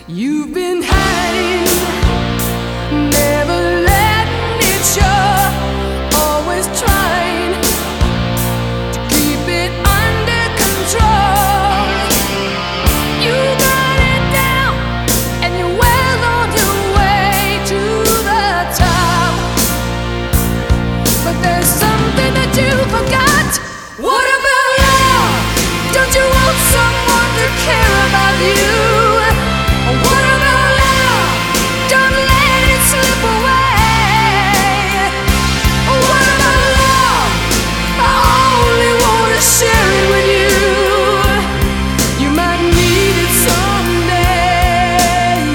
You've been hiding, never letting it show, always trying to keep it under control. You got it down, and you're well on your way to the top. But there's something that you forgot. What about love? Don't you want someone to care about you? What about love? Don't let it slip away. What about love? I only wanna share it with you. You might need it someday.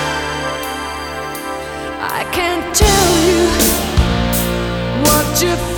I can't tell you what you